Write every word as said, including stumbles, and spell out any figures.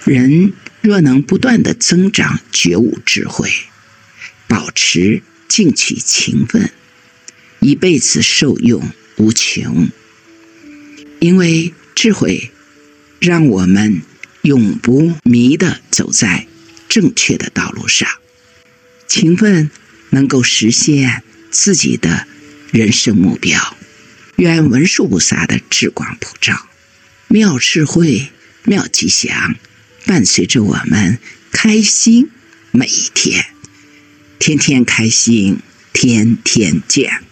人若能不断地增长觉悟智慧，保持静气勤奋，一辈子受用无穷。因为智慧让我们永不迷地走在正确的道路上，勤奋能够实现自己的人生目标。愿文殊菩萨的智光普照，妙智慧、妙吉祥，伴随着我们开心每一天，天天开心，天天见。